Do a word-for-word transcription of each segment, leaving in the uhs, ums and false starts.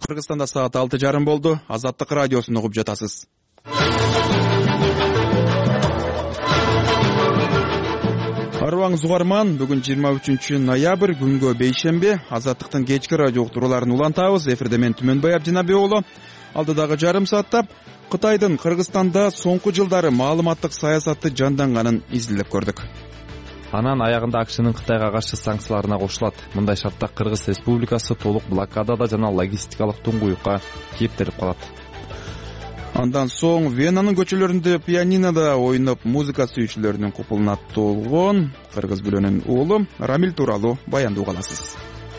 Кыргызстанда саат алты жарым болду. Азаттык радиосун угуп жатасыз. Арыбаңыз угарман, бүгүн жыйырма үчүнчү ноябрь, күнгө бейшемби. Азаттыктын кечки радио уктурууларын улантабыз. Эфирде мен Түмөнбай Абдинабек уулу. Алдыдагы жарым саатта Кытайдын Кыргызстанда соңку жылдары маалыматтык саясаты жанданганын изилдеп көрдүк. Анан аягында АКШнын Кытайга каршы санкцияларына кошулат. Мындай шартта Кыргыз Республикасы толук блокадада жана логистикалык туңгуюкка кептелип калат. Андан соң Венанын көчөлөрүндө пианинода ойноп музыка сүйүүчүлөрүнүн купулуна толгон кыргыз бүлөнүн уулу Рамил тууралуу баянды угаласыз.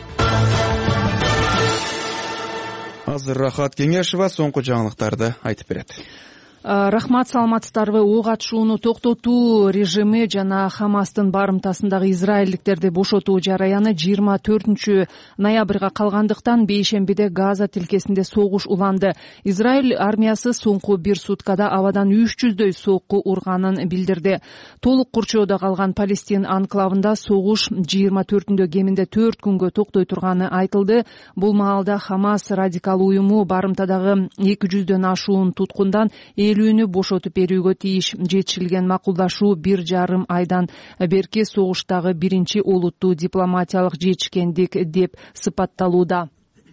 Азыр Рахат Кеңешова соңку жаңылыктарды айтып берет. Рахмат, саламатсыздарбы. Ок атышууну токтотуу режими жана Хамастын барымтасындагы израилдиктерди бошотуу жараяны жыйырма төртүнчү ноябрга калгандыктан бейшембиде Газа тилкесинде согуш уланды. Израиль армиясы соңку бир суткада абадан үч жүздөй сокку урганын билдирди. Толук курчоодо калган Палестин анклавында согуш жыйырма төртүндө кеминде төрт күнгө токтой турганы айтылды. Бул маалда Хамас радикал уюму барымтадагы эки жүздөн ашуун туткундан элүүнү бошотуп берүүгө тийиш. Жетишилген макулдашуу бир жарым айдан берки согуштагы биринчи олуттуу дипломатиялык жетишкендик деп сыпатталууда.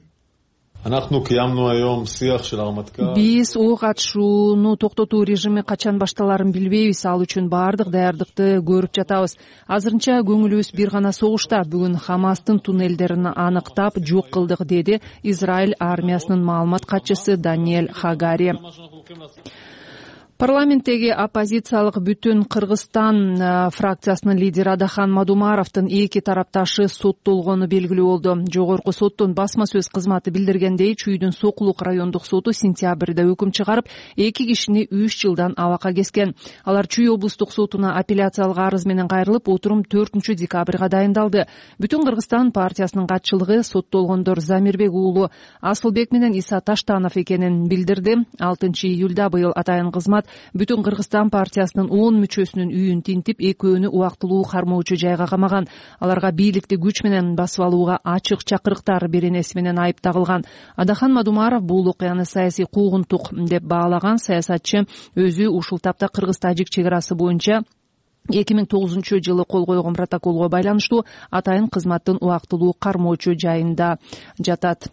Биз ок атышууну токтотуу режими качан башталарын билбейбиз. Ал үчүн баардык даярдыкты көрүп жатабыз. Азырынча көңүлүбүз бир гана согушта. Бүгүн Хамастын туннелдерин аныктап жок кылдык, деди Израиль армиясынын маалымат катчысы Даниэль Хагари. Парламенттеги оппозициялык Бүтүн Кыргызстан фракциясынын лидери Адахан Мадумаровдун эки тарапташы соттолгону белгилүү болду. Жогорку соттун басма сөз кызматы билдиргендей, Чүйдүн Сокулук райондук соту сентябрда өкүм чыгарып, эки кишини үч жылдан абакка кескен. Алар Чүй облустук сотуна апелляциялык арыз менен кайрылып, отурум төртүнчү декабрга дайындалды. Бүтүн Кыргызстан партиясынын катчылыгы соттолгондор Замирбек уулу Асылбек менен Иса Таштанов экенин билдирди. алтынчы июлда быйыл атайын кызмат Бүтүн Кыргызстан партиясынын он мүчөсүнүн үйүн тинтип, экөөнү убактылуу кармоочу жайга камаган. Аларга бийликти күч менен басып алууга ачык чакырыктар беренеси менен айып тагылган. Адахан Мадумаров бул окуяны саясий куугунтук деп баалаган. Саясатчы өзү ушул тапта Кыргыз-Тажик чек арасы боюнча эки миң тогузунчу жылы кол койгон протоколго байланыштуу атайын кызматтын убактылуу кармоочу жайында жатат.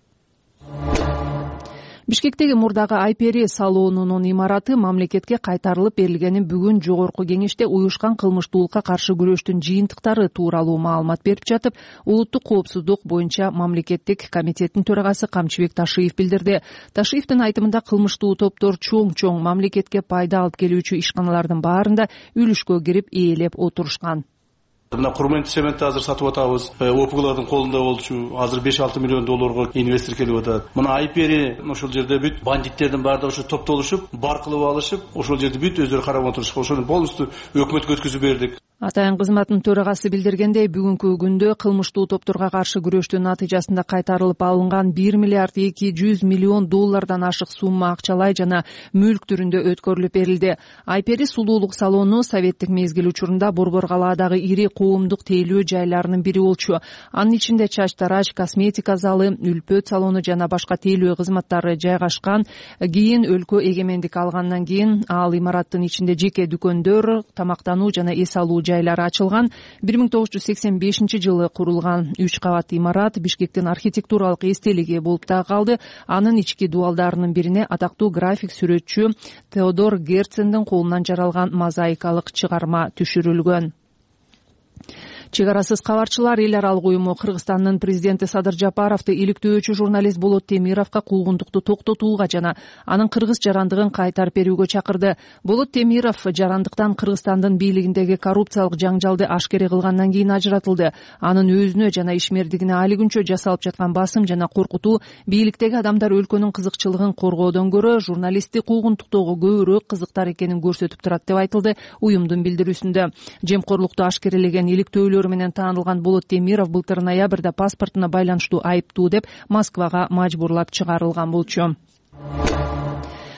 Бишкектеги мурдагы Айпери салонунун имараты мамлекетке кайтарылып берилгени бүгүн жогорку кеңеште уюшкан кылмыштуулукка каршы күрөштүн жыйынтыктары тууралуу маалымат берип жатып, улуттук коопсуздук боюнча мамлекеттик комитеттин төрагасы Камчыбек Ташиев билдирди. Ташиевдин айтымында кылмыштуу топтор чоң-чоң мамлекетке пайда алып келүүчү ишканалардын баарында үлүшкө кирип ээлеп отурушкан. Мына Курмент цементти азыр сатып атабыз. ОПГлардын колунда болчу. Азыр беш алты миллион долларга инвестор келип атат. Мына Айпери ошол жерде бүт бандиттердин баардыгы ошо топтолушуп, бар кылып алышып, ошол жерде бүт өздөрү карап отурушкан. Ошону полностью өкмөткө өткүзүп бердик. Атайын кызматтын төрагасы билдиргендей, бүгүнкү күндө кылмыштуу топторго каршы күрөштүн натыйжасында кайтарылып алынган бир миллиард эки жүз миллион доллардан ашык сумма акчалай жана мүлк түрүндө өткөрүлүп берилди. Айпери сулуулук салону советтик мезгил учурунда Борбор калаадагы ири коомдук тейлөө жайларынын бири болчу. Анын ичинде чач тарач, косметика залы, үлпөт салону жана башка тейлөө кызматтары жайгашкан. Кийин өлкө эгемендик алгандан кийин ал имараттын ичинде жеке дүкөндөр, тамактануу жана эс алуу жайлары ачылган. бир миң тогуз жүз сексен бешинчи жылы курулган үч кабаттуу имарат Бишкектин архитектуралык эстелиги болуп да калды. Анын ички дубалдарынын бирине атактуу график сүрөтчү Теодор Герцендин колунан жаралган мозаикалык чыгарма түшүрүлгөн. Чек арасыз кабарчылар эл аралык уюму Кыргызстандын президенти Садыр Жапаровду иликтөөчү журналист Болот Темировго куугунтукту токтотууга жана анын кыргыз жарандыгын кайтарып берүүгө чакырды. Болот Темиров жарандыктан Кыргызстандын бийлигиндеги коррупциялык жаңжалды ашкере кылгандан кийин ажыратылды. Анын өзүнө жана ишмердигине али күнчө жасалып жаткан басым жана коркутуу бийликтеги адамдар өлкөнүн кызыкчылыгын коргоодон көрө журналистти куугунтуктоого көбүрөөк кызыктар экенин көрсөтүп турат деп айтылды уюмдун билдирүүсүндө. Жемкорлукту ашкерелеген иликтөөлөр менен таанылган Болот Темиров былтыр ноябрда паспортуна байланыштуу айыптуу деп Москвага мажбурлап чыгарылган болчу.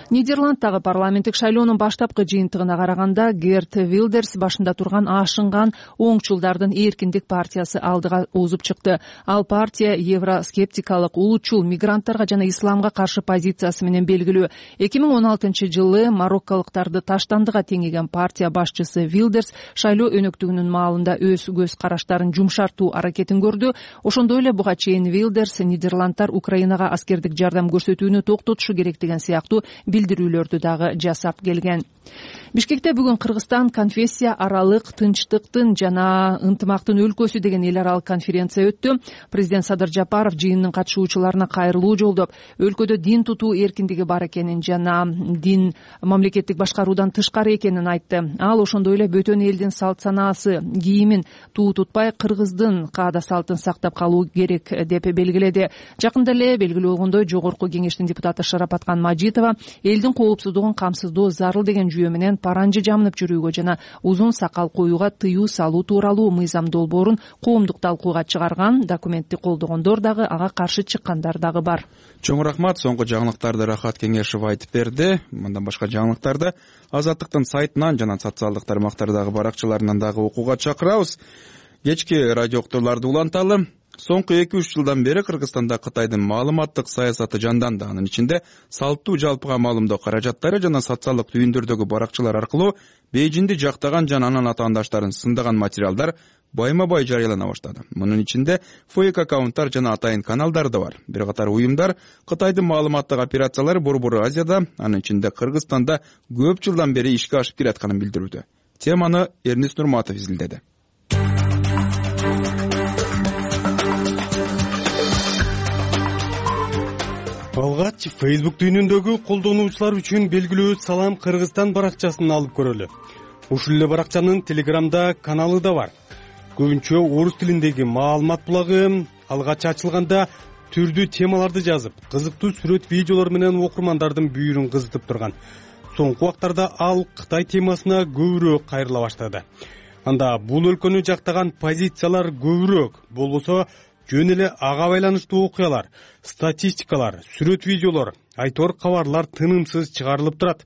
Нидерландтагы парламенттик шайлоонун баштапкы жыйынтыгына караганда Герт Вилдерс башында турган ашынган оңчулдардын эркиндик партиясы алдыга озуп чыкты. Ал партия евроскептикалык, улутчул, мигранттарга жана исламга каршы позициясы менен белгилүү. эки миң он алтынчы жылы марокколуктарды таштандыга теңеген партия башчысы Вилдерс шайлоо өнөктүгүнүн маалында өз көз караштарын жумшартуу аракетин көрдү. Ошондой эле буга чейин Вилдерс Нидерландтар Украинага аскердик жардам көрсөтүүнү токтотушу керек деген сыяктуу билдирүүлөрдү дагы жасап келген. Бишкекте бүгүн Кыргызстан конфессия аралык тынчтыктын жана ынтымактын өлкөсү деген эл аралык конференция өттү. Президент Садыр Жапаров жыйындын катышуучуларына кайрылуу жолдоп, өлкөдө дин тутуу эркиндиги бар экенин жана дин мамлекеттик башкаруудан тышкары экенин айтты. Ал ошондой эле бөтөн элдин салт санаасы, кийимин туу тутпай кыргыздын каада салтын сактап калуу керек деп белгиледи. Жакында эле белгилүү болгондой Жогорку кеңештин депутаты Шарапаткан Мажитова элдин коопсуздугун камсыздоо зарыл деген жүйө менен паранжы жамынып жүрүүгө жана узун сакал коюуга тыюу салуу тууралуу мыйзам долбоорун коомдук талкууга чыгарган. Документти колдогондор дагы ага каршы чыккандар дагы бар. Чоң рахмат. Соңку жаңылыктарды Рахат Кеңешев айтып берди. Мындан башка жаңылыктарды Азаттыктын сайтынан жана социалдык тармактардагы баракчаларынан дагы окууга чакырабыз. Кечки радио уктурларды уланталы. Соңку эки үч жылдан бери Кыргызстанда Кытайдын маалыматтык саясаты жанданды. Анын ичинде салттуу жалпыга маалымдоо каражаттары жана социалдык түйүндөрдөгү баракчалар аркылуу Бейжинди жактаган жана анын атаандаштарын сындаган материалдар байма-бай жарыялана баштады. Мунун ичинде фейк аккаунттар жана атайын каналдар да бар. Бир катар уюмдар Кытайдын маалыматтык операциялары Борбор Азияда, анын ичинде Кыргызстанда көп жылдан бери ишке ашып келатканын билдирүүдө. Теманы Эрнис Нурматов изилдеди. Алгач Facebook түйүнүндөгү колдонуучулар үчүн белгилүү Салам Кыргызстан баракчасын алып көрөлү. Ушул эле баракчанын Телеграмда каналы да бар. Көбүнчө орус тилиндеги маалымат булагы алгач ачылганда түрдүү темаларды жазып, кызыктуу сүрөт видеолор менен окурмандардын бүйүрүн кызытып турган. Соңку убактарда ал Кытай темасына көбүрөөк кайрыла баштады. Анда бул өлкөнү жактаган позициялар көбүрөөк болбосо жөн эле ага байланыштуу окуялар, статистикалар, сүрөт видеолор, айтор кабарлар тынымсыз чыгарылып турат.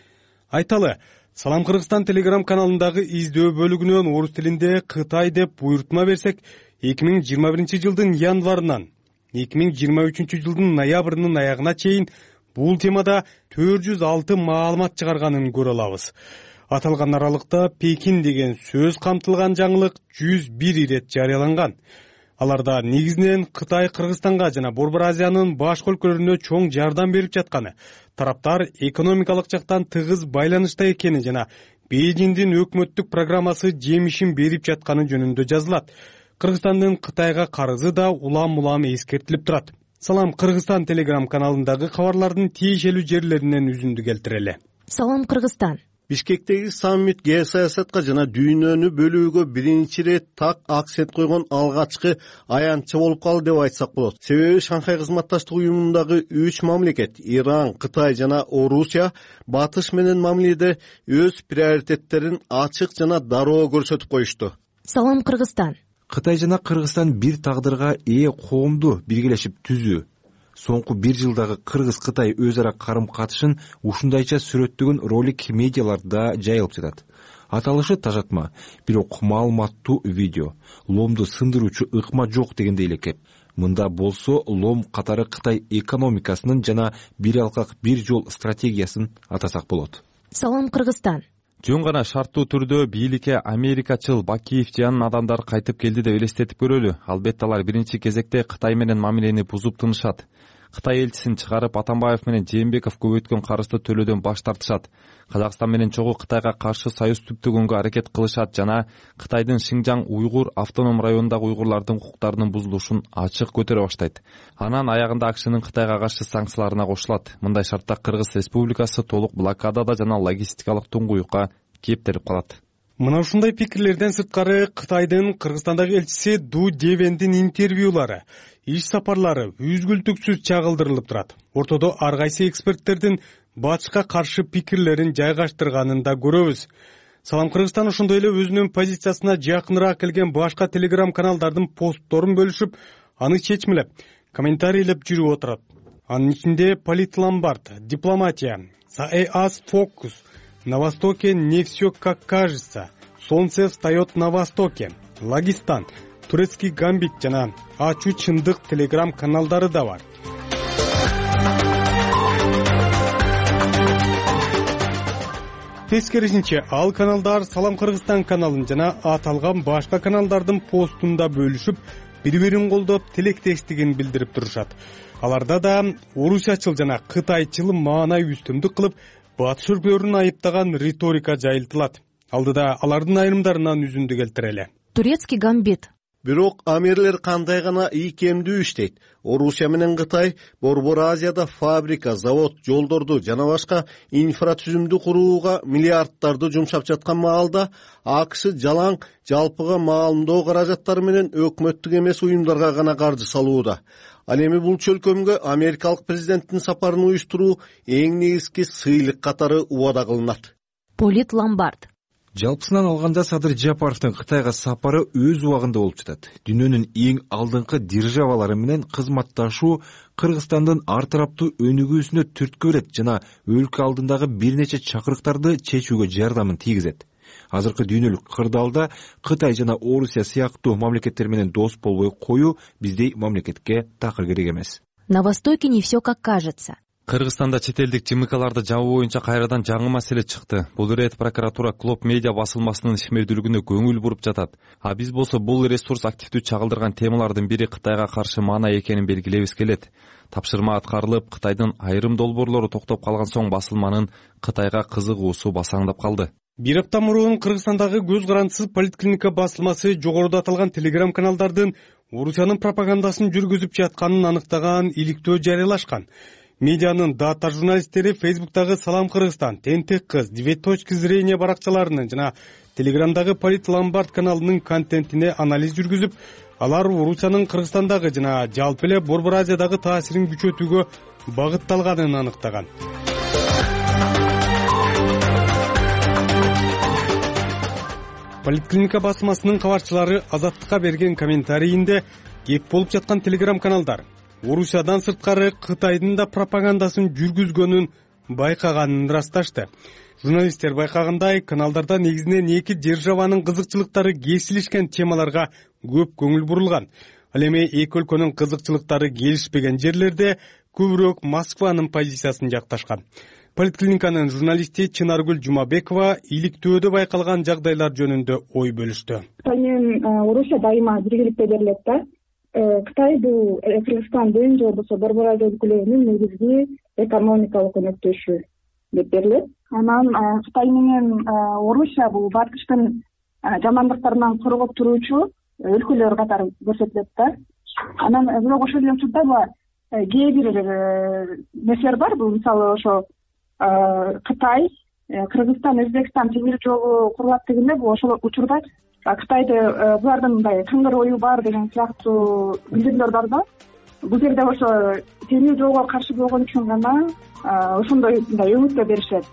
Айталы, Салам Кыргызстан Телеграм каналындагы издөө бөлүгүнөн орус тилинде Кытай деп буйртма берсек, эки миң жыйырма биринчи жылдын январынан эки миң жыйырма үчүнчү жылдын ноябрынын аягына чейин бул темада төрт жүз алты маалымат чыгарганын көрө алабыз. Аталган аралыкта Пекин деген сөз камтылган жаңылык жүз бир ирет жарыяланган. Аларда негизинен Кытай Кыргызстанга жана Борбор Азиянын башка өлкөлөрүнө чоң жардам берип жатканы, тараптар экономикалык жактан тыгыз байланышта экени жана Бейжиңдин өкмөттүк программасы жемишин берип жатканы жөнүндө жазылат. Кыргызстандын Кытайга карызы да улам-улам эскертилип турат. Салам Кыргызстан Телеграм каналындагы кабарлардын тиешелүү жерлеринен үзүндү келтирели. Салам Кыргызстан. Бишкектеги саммит геосаясатка жана дүйнөнү бөлүүгө биринчи рет так акцент койгон алгачкы аянтчы болуп калды деп айтсак болот. Себеби Шанхай кызматташтык уюмундагы үч мамлекет Иран, Кытай жана Орусия батыш менен мамиледе өз приоритеттерин ачык жана дароо көрсөтүп коюшту. Салам Кыргызстан. Кытай жана Кыргызстан бир тагдырга ээ коомду биргелешип түзүү. Соңку бир жылдагы Кыргыз-Кытай өз ара карым-катышын ушундайча сүрөттөгөн ролик медиаларда жайылып жатат. Аталышы тажатма, бирок маалыматтуу видео. Ломду сындыруучу ыкма жок дегендей эле кеп. Мында болсо Лом катары Кытай экономикасынын жана бир алкак бир жол стратегиясын атасак болот. Салам Кыргызстан. Жөн гана шарттуу түрдө бийликке америкачыл Бакиевчиянын адамдары кайтып келди деп элестетип көрөлү. Албетте алар биринчи кезекте Кытай менен мамилени бузуп тынышат. Кытай элчисин чыгарып Атамбаев менен Жээнбеков көбөйткөн карызды төлөөдөн баш тартышат. Казакстан менен чогуу Кытайга каршы союз түптөгөнгө аракет кылышат жана Кытайдын Шинжаң уйгур автоном районундагы уйгурлардын укуктарынын бузулушун ачык көтөрө баштайт. Анан аягында АКШнын Кытайга каршы санкцияларына кошулат. Мындай шартта Кыргыз Республикасы толук блокадада жана логистикалык туңгуюкка кептелип калат. Мына ушундай пикирлерден сырткары Кытайдын Кыргызстандагы элчиси Ду Девендин интервьюлары, иш сапарлары үзгүлтүксүз чагылдырылып турат. Ортодо ар кайсы эксперттердин батышка каршы пикирлерин жайгаштырганын да көрөбүз. Салам Кыргызстан ошондой эле өзүнүн позициясына жакыныраак келген башка телеграм каналдардын постторун бөлүшүп, аны чечмелеп, комментарийлеп жүрүп отурат. Анын ичинде Политломбард, Дипломатия, Саэас Фокус, на востоке не все как кажется, солнце встает на востоке, Лагистан, турецкий гамбит жана ачуу чындык телеграм каналдары да бар. Тескерисинче, ал каналдар Салам Кыргызстан каналын жана аталган башка каналдардын постунда бөлүшүп, бири-бирин колдоп, тилектештигин билдирип турушат. Аларда да орусиячыл жана кытайчыл маанай үстүмдүк кылып, батыш өлкөлөрүн айыптаган риторика жайылтылат. Алдыда алардын айрымдарынан үзүндү келтирели. Турецкий гамбит. Бирок амирлер кандай гана ийкемдүү иштейт. Орусия менен Кытай Борбор Азияда фабрика, завод, жолдорду жана башка инфратүзүмдү курууга миллиарддарды жумшап жаткан маалда АКШ жалаң жалпыга маалымдоо каражаттары менен өкмөттүк эмес уюмдарга гана каржы салууда. Ал эми бул чөлкөмгө америкалык президенттин сапарын уюштуруу эң негизги сыйлык катары убада кылынат. Полит Ломбард. Жалпысынан алганда Садыр Жапаровдун Кытайга сапары өз убагында болуп жатат. Дүйнөнүн эң алдыңкы державалары менен кызматташуу Кыргызстандын ар тараптуу өнүгүүсүнө түрткү берет жана өлкө алдындагы бир нече чакырыктарды чечүүгө жардамын тийгизет. Азыркы дүйнөлүк кырдаалда Кытай жана Орусия сыяктуу мамлекеттер менен дос болбой коюу биздей мамлекетке такыр керек эмес. На востоке не все как кажется. Кыргызстанда чет элдик жымыкаларды жабуу боюнча кайрадан жаңы маселе чыкты. Бул ирет прокуратура Клоп медиа басылмасынын ишмердүүлүгүнө көңүл буруп жатат. А биз болсо бул ресурс активдүү чагылдырган темалардын бири Кытайга каршы маанай экенин белгилебиз келет. Тапшырма аткарылып, Кытайдын айрым долбоорлору токтоп калган соң басылманын Кытайга кызыгуусу басаңдап калды. Бир апта мурун Кыргызстандагы көз карандысыз поликлиника басылмасы жогоруда аталган телеграм каналдардын Орусиянын пропагандасын жүргүзүп жатканын аныктаган иликтөө жарыялашкан. Медианын дата журналисттери Фейсбуктагы Салам Кыргызстан, Тентек кыз, Две точки зрения баракчаларынын жана Телеграмдагы Полит Ломбард каналынын контентине анализ жүргүзүп, алар Орусиянын Кыргызстандагы жана жалпы эле Борбор Азиядагы таасирин күчөтүүгө багытталганын аныктаган. Поликлиника басмасынын кабарчылары Азаттыкка берген комментарийинде кеп болуп жаткан телеграм каналдар Орусиядан сырткары Кытайдын да пропагандасын жүргүзгөнүн байкаганын ырасташты. Журналисттер байкагандай, каналдарда негизинен эки державанын кызыкчылыктары кесилишкен темаларга көп көңүл бурулган. Ал эми эки өлкөнүн кызыкчылыктары келишпеген жерлерде көбүрөөк Москванын позициясын жакташкан. Поликлиниканын журналисти Чынаргүл Жумабекова иликтөөдө байкалган жагдайлар жөнүндө ой бөлүштү. Кытай менен Орусия дайыма биргеликте берилет да. Кытай бул Кыргызстандын же болбосо Борбор Азия өлкөлөрүнүн негизги экономикалык өнөктөшү деп берилет. Анан Кытай менен Орусия бул батыштын жамандыктарынан коргоп туруучу өлкөлөр катары көрсөтүлөт да. Анан бирок ошол эле учурда кээ бир нерселер бар. Бул мисалы ошо Кытай, Кыргызстан, Өзбекстан темир жолу курулат дегенде бул ошол учурда Кытайды булардын мындай кыңгыр ою бар деген сыяктуу билдирүүлөр бар да. Бул жерде ошо темир жолго каршы болгон үчүн гана ошондой мындай үмүттө беришет.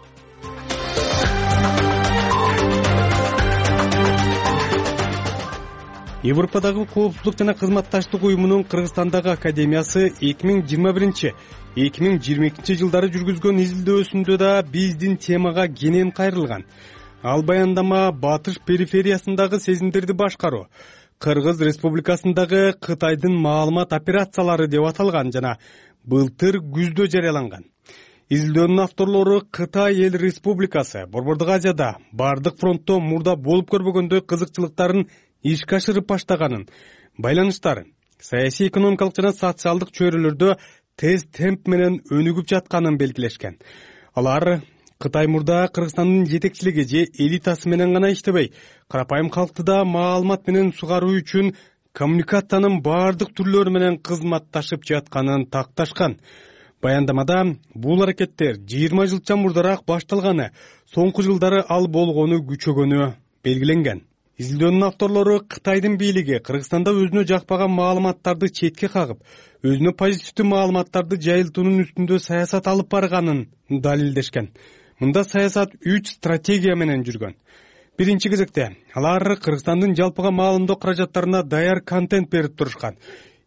Европадагы коопсуздук жана кызматташтык уюмунун Кыргызстандагы академиясы эки миң жыйырма биринчи — эки миң жыйырма экинчи жылдары жүргүзгөн изилдөөсүндө да биздин темага кенен кайрылган. Ал баяндама батыш перифериясындагы сезимдерди башкаруу, Кыргыз Республикасындагы Кытайдын маалымат операциялары деп аталган жана былтыр күздө жарыяланган. Изилдөөнүн авторлору Кытай эл республикасы Борбордук Азияда бардык фронтто мурда болуп көрбөгөндөй кызыкчылыктарын ишке ашырып баштаганын, байланыштарын, саясий, экономикалык жана социалдык чөйрөлөрдө тез темп менен өнүгүп жатканын белгилешкен. Алар Кытай мурда Кыргызстандын жетекчилиги же элитасы менен гана иштебей, карапайым калкты да маалымат менен сугаруу үчүн коммуникациянын бардык түрлөрү менен кызматташып жатканын такташкан. Баяндамада бул аракеттер жыйырма жылча мурдараак башталганы, соңку жылдары ал болгону күчөгөнү белгиленген. Изилдөөнүн авторлору Кытайдын бийлиги Кыргызстанда өзүнө жакпаган маалыматтарды четке кагып, өзүнө позитивдүү маалыматтарды жайылтуунун үстүндө саясат алып барганын далилдешкен. Мында саясат үч стратегия менен жүргөн. Биринчи кезекте алар Кыргызстандын жалпыга маалымдоо каражаттарына даяр контент берип турушкан.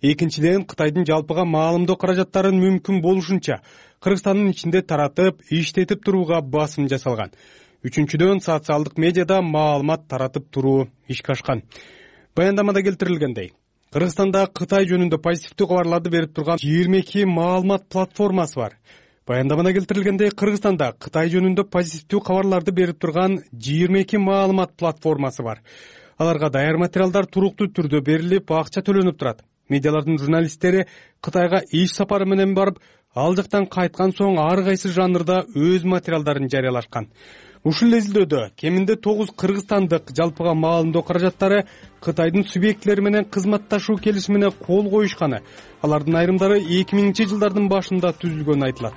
экинчиден Кытайдын жалпыга маалымдоо каражаттарын мүмкүн болушунча Кыргызстандын ичинде таратып, иштетип турууга басым жасалган. Үчүнчүдөн социалдык медиада маалымат таратып туруу ишке ашкан. Баяндамада келтирилгендей, Кыргызстанда Кытай жөнүндө позитивдүү кабарларды берип турган жыйырма эки маалымат платформасы бар. Баяндамада келтирилгендей, Кыргызстанда Кытай жөнүндө позитивдүү кабарларды берип турган жыйырма эки маалымат платформасы бар. Аларга даяр материалдар туруктуу түрдө берилип, акча төлөнүп турат. Медиалардын журналисттери Кытайга иш сапары менен барып, ал жактан кайткан соң ар кайсы жанрда өз материалдарын жарыялашкан. Ушул изилдөөдө кеминде тогуз кыргызстандык жалпыга маалымдоо каражаттары Кытайдын субъектилери менен кызматташуу келишимине кол коюшканы, алардын айрымдары эки миңинчи жылдардын башында түзүлгөнү айтылат.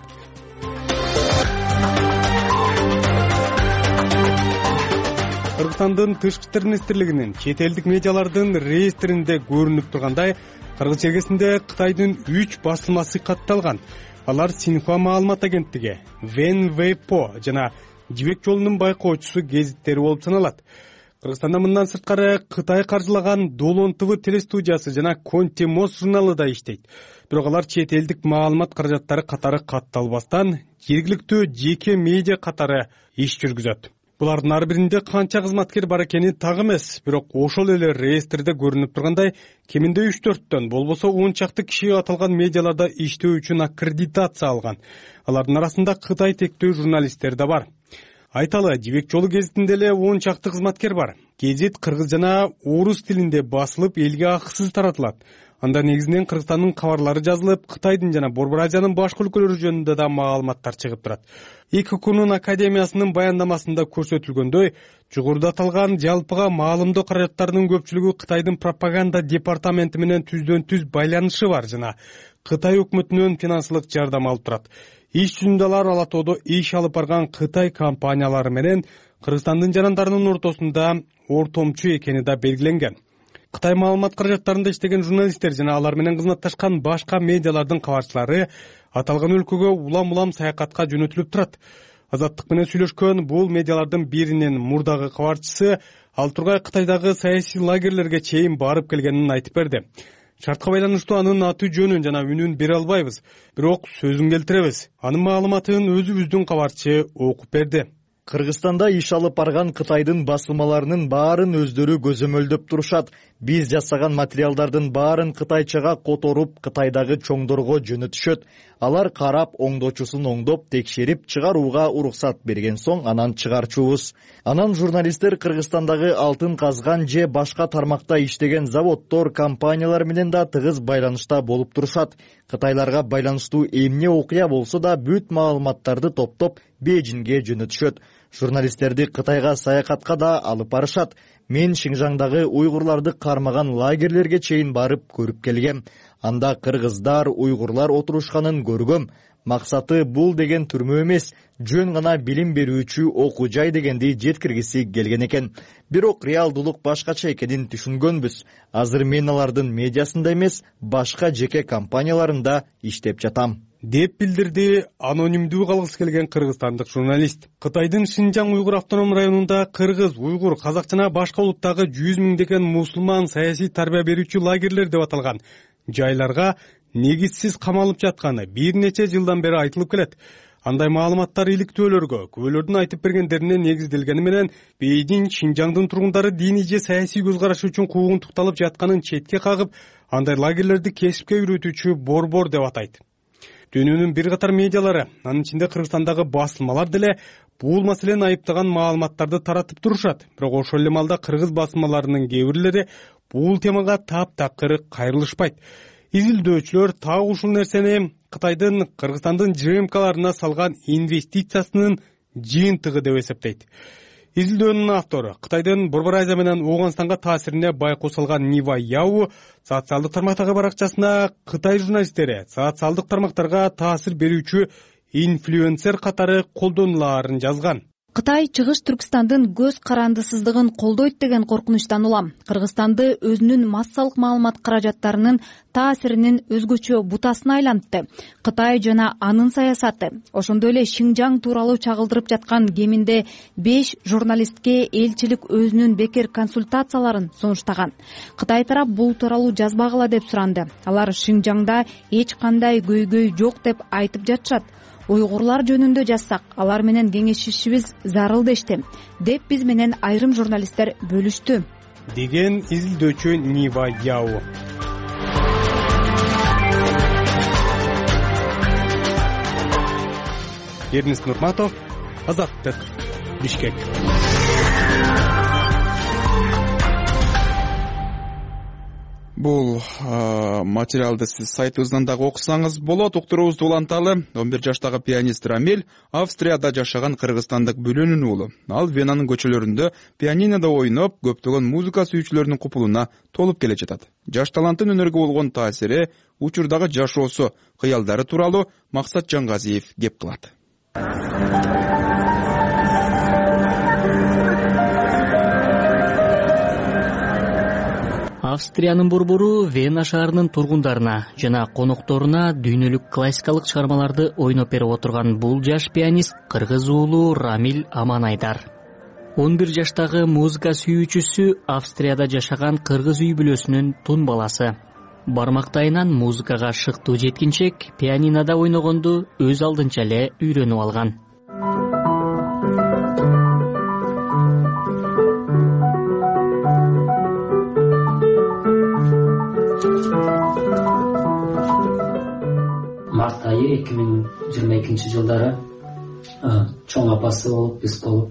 Кыргызстандын тышкы иштер министрлигинин чет элдик медиалардын реестринде көрүнүп тургандай, Кыргыз чергесинде Кытайдын үч басылмасы катталган. Алар Синьхуа маалымат агенттиги, Вэнвэйпо жана Жибек жолунун байкоочусу гезиттери болуп саналат. Кыргызстанда мындан сырткары Кытай каржылаган Долон ТВ телестудиясы жана Контемос журналы да иштейт. Бирок алар чет элдик маалымат каражаттары катары катталбастан, жергиликтүү жеке медиа катары иш жүргүзөт. Булардын ар биринде канча кызматкер бар экени так эмес, бирок ошол эле реестрде көрүнүп тургандай, кеминде үч төрттөн, болбосо он чакты киши аталган медиаларда иштөө үчүн аккредитация алган. Алардын арасында Кытай тектүү журналисттер да бар. Айталы, Жибек жолу гезитинде эле он чакты кызматкер бар. Гезит кыргыз жана орус тилинде басылып, элге акысыз таратылат. Анда негизинен Кыргызстандын кабарлары жазылып, Кытайдын жана Борбор Азиянын башка өлкөлөрү жөнүндө да маалыматтар чыгып турат. ИККУнун академиясынын баяндамасында көрсөтүлгөндөй, жогоруда аталган жалпыга маалымдоо каражаттарынын көпчүлүгү Кытайдын пропаганда департаменти менен түздөн түз байланышы бар жана Кытай өкмөтүнөн финансылык жардам алып турат. Иш жүзүндө алар ала тоодо иш алып барган Кытай компаниялары менен Кыргызстандын жарандарынын ортосунда ортомчу экени да белгиленген. Кытай маалымат каражаттарында иштеген журналисттер жана алар менен кызматташкан башка медиалардын кабарчылары аталган өлкөгө улам-улам саякатка жөнөтүлүп турат. Азаттык менен сүйлөшкөн бул медиалардын биринин мурдагы кабарчысы ал тургай Кытайдагы саясий лагерлерге чейин барып келгенин айтып берди. Шартка байланыштуу анын аты жөнүн жана үнүн бере албайбыз, бирок сөзүн келтиребиз. Анын маалыматын өзүбүздүн кабарчы окуп берди. Кыргызстанда иш алып барган Кытайдын басылмаларынын баарын өздөрү көзөмөлдөп турушат. Биз жасаган материалдардын баарын кытайчага которуп, Кытайдагы чоңдорго жөнөтүшөт. Алар карап, оңдоочусун оңдоп, текшерип чыгарууга уруксат берген соң анан чыгарчубуз. Анан журналисттер Кыргызстандагы алтын казган же башка тармакта иштеген заводдор, компаниялар менен да тыгыз байланышта болуп турушат. Кытайларга байланыштуу эмне окуя болсо да бүт маалыматтарды топтоп Бейжиңге жөнөтүшөт. Журналисттерди Кытайга саякатка да алып барышат. Мен Шинжаңдагы уйгурларды кармаган лагерлерге чейин барып көрүп келгем. Анда кыргыздар, уйгурлар отурушканын көргөм. Максаты бул деген түрмө эмес, жөн гана билим берүүчү окуу жай дегенди жеткиргиси келген экен. Бирок реалдуулук башкача экенин түшүнгөнбүз. Азыр мен алардын медиасында эмес, башка жеке компанияларында иштеп жатам, деп билдирди анонимдүү калгысы келген кыргызстандык журналист. Кытайдын Шинжаң уйгур автоном районунда кыргыз, уйгур, казак жана башка улуттагы жүз миңдеген мусулман саясий тарбия берүүчү лагерлер деп аталган жайларга негизсиз камалып жатканы бир нече жылдан бери айтылып келет. Андай маалыматтар иликтөөлөргө, күбөлөрдүн айтып бергендерине негизделгени менен Бейжиң Шинжаңдын тургундары диний же саясий көз карашы үчүн куугун тукталып жатканын четке кагып, андай лагерлерди кесипке үйрөтүүчү борбор деп атайт. Дүйнөнүн бир катар медиалары, анын ичинде Кыргызстандагы басылмалар деле бул маселени айыптаган маалыматтарды таратып турушат. Бирок ошол эле маалда кыргыз басылмаларынын кээ бирлери бул темага таптакыр кайрылышпайт. Изилдөөчүлөр так ушул нерсени Кытайдын Кыргызстандын ЖМКларына салган инвестициясынын жыйынтыгы деп эсептейт. Изилдөөнүн автору Кытайдын Борбор Азия менен Ооганстанга таасирине байкоо салган Нива Яу социалдык тармактагы баракчасына Кытай журналисттери социалдык тармактарга таасир берүүчү инфлюенсер катары колдонулаарын жазган. Кытай Чыгыш Түркстандын көз карандысыздыгын колдойт деген коркунучтан улам. Кыргызстанды өзүнүн массалык маалымат каражаттарынын таасиринин өзгөчө бутасына айлантты. Кытай жана анын саясаты, ошондой эле Шинжаң тууралуу чагылдырып жаткан кеминде беш журналистке элчилик өзүнүн бекер консультацияларын сунуштаган. Кытай тарап бул тууралуу жазбагыла деп суранды. Алар Шинжаңда эч кандай көйгөй жок деп айтып жатышат. Уйгурлар жөнүндө жазсак, алар менен кеңешишибиз зарыл дешти, деп биз менен айрым журналисттер бөлүштү, деген изилдөөчү Нива Яо. Эрнис Нурматов, Азаттык, Бишкек. Бул материалды сиз сайтыбыздан дагы окусаңыз болот. Уктуруубузду уланталы. он бир жаштагы пианист Рамиль Австрияда жашаган кыргызстандык бүлөнүн уулу. Ал Венанын көчөлөрүндө пианинода ойноп, көптөгөн музыка сүйүүчүлөрдүн купулуна толуп келе жатат. Жаш таланттын өнөргө болгон таасири, учурдагы жашоосу, кыялдары тууралуу Максат Жангазиев кеп кылат. Австриянын борбору Вена шаарынын тургундарына жана конокторуна дүйнөлүк классикалык чыгармаларды ойноп берип отурган бул жаш пианист кыргыз уулу Рамиль Аманайдар. он бир жаштагы музыка сүйүүчүсү Австрияда жашаган кыргыз үй бүлөсүнүн тун баласы. Бармактайынан музыкага шыктуу жеткинчек пианинода ойногонду өз алдынча эле үйрөнүп алган. Март айы эки миң жыйырма экинчи жылдары чоң апасы болуп, биз болуп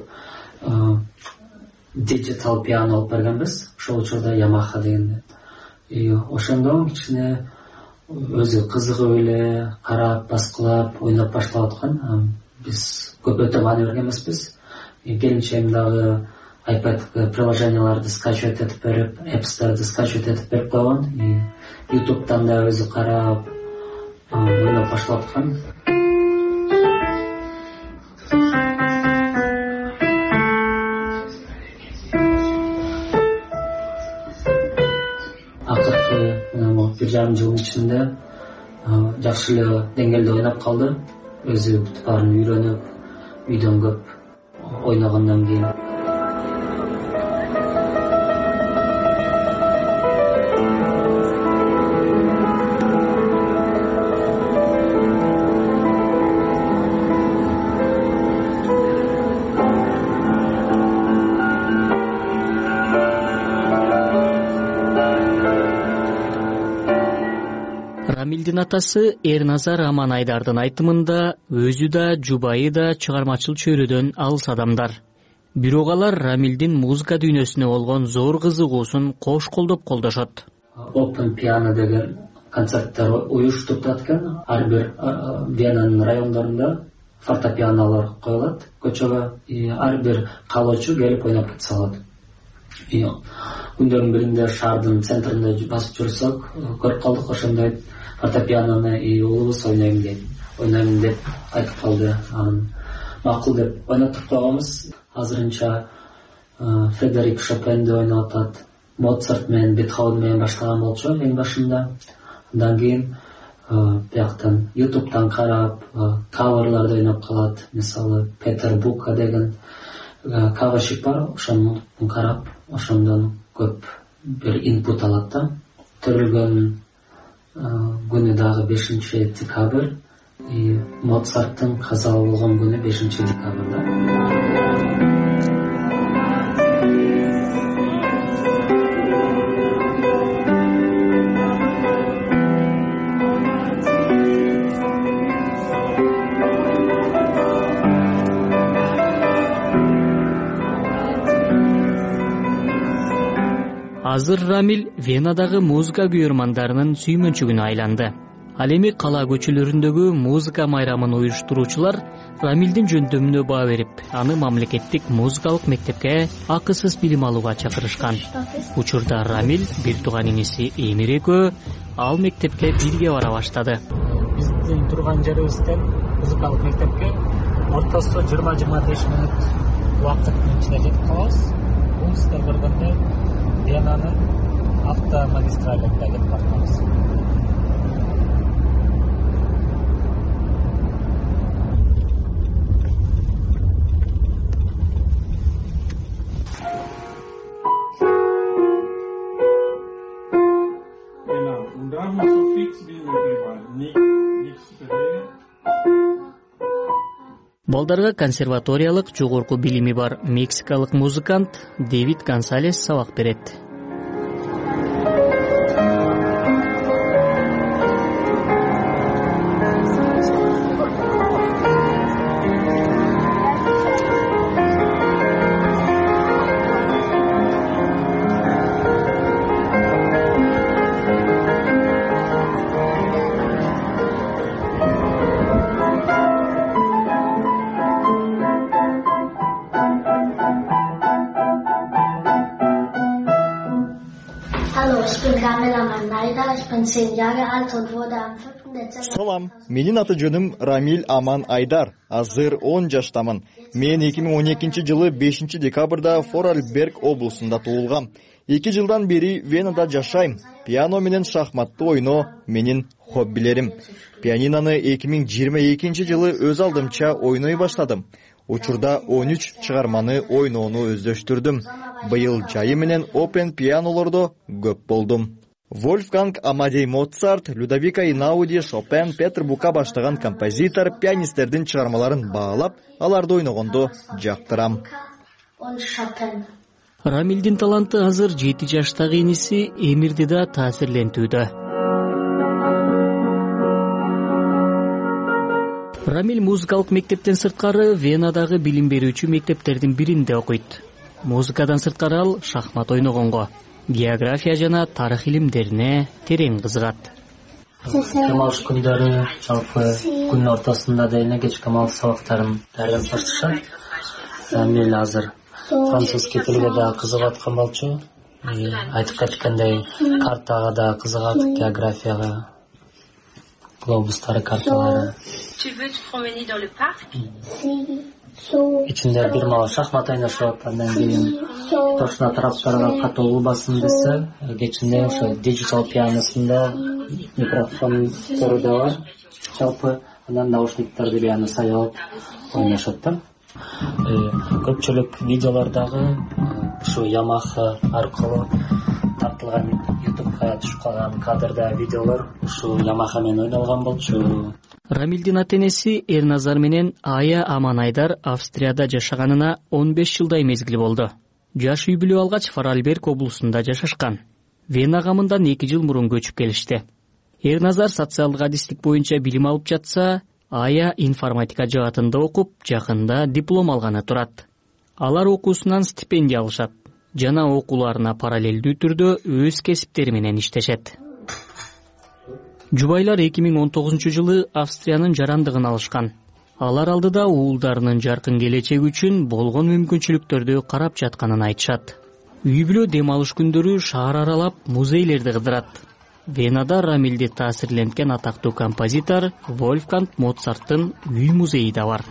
диджитал пиано алып бергенбиз. Ошол учурда Yamaha дегенде. Ошондон кичине өзү кызыгып эле карап, баскылап, ойноп баштап аткан. Биз көп өтө маани берген эмеспиз. Келинчегим дагы iPad приложенияларды скачивать этип берип, App Store'ды скачивать этип берип койгон. YouTube'дан да өзү карап, ойноп баштап аткан. Акыркы бир жарым жылдын ичинде жакшы эле деңгээлде ойноп калды. Өзү баарын үйрөнүп, үйдөн көп ойногондон кийин. Рамилдин атасы Эрназар Аманайдардын айтымында өзү да, жубайы да чыгармачыл чөйрөдөн алыс адамдар. Бирок алар Рамилдин музыка дүйнөсүнө болгон зор кызыгуусун кош колдоп колдошот. Open Piano деген концерттер уюштуруп турат экен. Ар бир Венанын райондорунда фортепианолор коюлат көчөгө. Ар бир каалоочу келип ойноп кете алат. Күндөрдүн биринде шаардын центринде басып жүрсөк, көрүп калдык ошондой фортепианону уулубуз ойнойм дейт. Ойнойм деп айтып калды. Анан макул деп ойнотуп койгонбуз. Азырынча Фредерик Шопенди ойноп атат. Моцарт менен Бетховен менен баштаган болчу эң башында. Андан кийин бияктан YouTube'дан карап, каверларды ойноп калат. Мисалы Петер Бука деген кавашик бар, ошону карап, ошондон көп бир инпут алат да. Төрөлгөн күнү дагы бешинчи декабрь, Моцарттын каза болгон күнү бешинчи декабрда. Азыр Рамиль Венадагы музыка күйөрмандарынын сүймөнчүгүнө айланды. Ал эми кала көчөлөрүндөгү музыка майрамын уюштуруучулар Рамилдин жөндөмүнө баа берип, аны мамлекеттик музыкалык мектепке акысыз билим алууга чакырышкан. Учурда Рамиль бир тууган иниси Эмир экөө ал мектепке бирге бара баштады. Биздин турган жерибизден музыкалык мектепке ортосу жыйырма жыйырма беш мүнөт убакыттын ичинде жетип калабыз. Бул сиздер көргөндөй Венанын автомагистралында кетип барабыз. Балдарга консерваториялык жогорку билими бар мексикалык музыкант Дэвид Гонсалес сабак берет. Салам, менин аты жөнүм Рамиль Аман Айдар. Азыр он жаштамын. Мен эки миң он экинчи жылы бешинчи декабрда Форарльберг облусунда туулгам. эки жылдан бери Венада жашайм. Пиано менен шахматты ойноо менин хоббилерим. Пианинаны эки миң жыйырма экинчи жылы өз алдымча ойной баштадым. Учурда он үч чыгарманы ойноону өздөштүрдүм. Быйыл жайы менен опен пианолордо көп болдум. Вольфганг Амадей Моцарт, Людовико Эйнауди, Шопен, Петр Бука баштаган композитор, пианисттердин чыгармаларын баалап, аларды ойногондо жактырам. Рамилдин таланты азыр жети жаштагы иниси Эмирди да таасирлентүүдө. Рамиль музыкалык мектептен сырткары Венадагы билим берүүчү мектептердин биринде окуйт. Музыкадан сырткары ал шахмат ойногонго, география жана тарых илимдерине терең кызыгат. Демалыш күндөрү жалпы күн ортосунда да эле кечки демалыш сабактарын даярдап башташат. Рамиль азыр французский тилге да кызыгып аткан болчу. Айтып кеткендей, картага да кызыгат, географияга, глобустары, карталары. İçinde bir mala şahmat oynaşıp, andan keyin toşuna taraftарга катуу басым десе, geçinde ошо digital pianosunda mikrofon төрүдө бар. Жалпы андан наушниктарды бияны саялап ойнашат да. Көпчүлүк видеолордагы ушу Yamaha аркылуу тартылган YouTubeга түшүп калган кадрда видеолор ушу Yamaha менен ойнолгон болчу. Рамилдин ата-энеси Эрназар менен Ая Аман Айдар Австрияда жашаганына он беш жылдай мезгил болду. Жаш үй бүлө алгач Форарльберг облусунда жашашкан. Вена гамындан эки жыл мурун көчүп келишти. Эрназар социалдык адистик боюнча билим алып жатса, Ая информатика жаатында окуп, жакында диплом алганы турат. Алар окуусунан стипендия алышат жана окууларына параллелдүү түрдө өз кесиптери менен иштешет. Жубайлар эки миң он тогузунчу жылы Австриянын жарандыгын алышкан. Алар алдыда уулдарынын жаркын келечеги үчүн болгон мүмкүнчүлүктөрдү карап жатканын айтышат. Үй бүлө дем алыш күндөрү шаар аралап музейлерди кыдырат. Венада Рамилди таасирленткен атактуу композитор Вольфганг Моцарттын үй музейи да бар.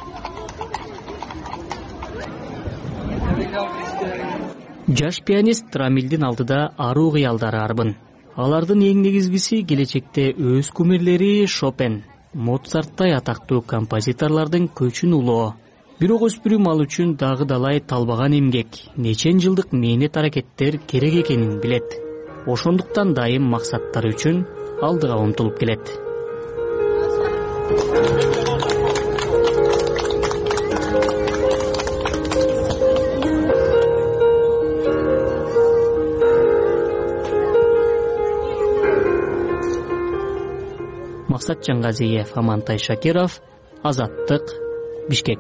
Жаш пианист Рамилдин алдыда аруу кыялдары арбын. Алардын эң негизгиси келечекте өз кумирлери Шопен, Моцарттай атактуу композиторлордун көчүн улоо. Бирок өспүрүм ал үчүн дагы далай талбаган эмгек, нечен жылдык мээнет аракеттер керек экенин билет. Ошондуктан дайым максаттары үчүн алдыга умтулуп келет. Максат Жангазиев, Амантай Шакиров, Азаттык, Бишкек.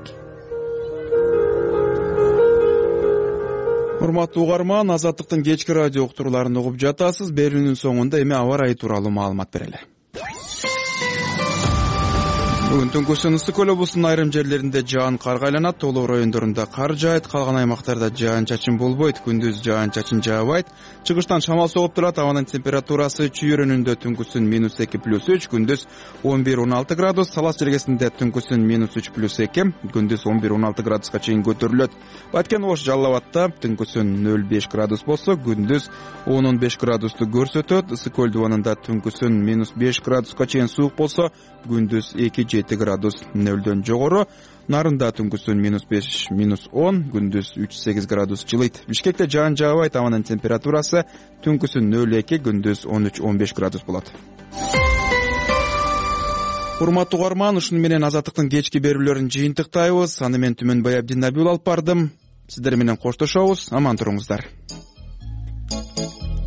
Урматтуу угарман, Азаттыктын кечки радио уктурууларын угуп жатасыз. Берүүнүн соңунда эми аба ырайы тууралуу маалымат берели. Бүгүн түнкүсүн ысык көл облусунун айрым жерлеринде жаан карга айланат, тоолор райондорунда кар жаайт, калган аймактарда жаан чачын болбойт, күндүз жаан чачын жаабайт. Чыгыштан шамал согуп турат, абанын температурасы чүй районунда түнкүсүн минус эки плюс үч, күндүз он бир он алты градус, Салас жергесинде түнкүсүн минус үч плюс эки, күндүз он бир он алты градуска чейин көтөрүлөт. Баткен Ош Жалал Абадта түнкүсүн нөл беш градус болсо, күндүз он он беш градусту көрсөтөт. Ысык көл дубанында түнкүсүн минус беш градуска чейин суук болсо, күндүз эки жети градус нөлдөн жогору. Нарында түнкүсүн минус беш минус он, күндүз үч сегиз градус жылыйт. Бишкекте жаан жаабайт, абанын температурасы түнкүсүн нөл эки, күндүз он үч он беш градус болот. Урматтуу угарман, ушуну менен Азаттыктын кечки берүүлөрүн жыйынтыктайбыз. Аны мен Түмөнбай Абдинабиул алып бардым. Сиздер менен коштошобуз. Аман туруңуздар.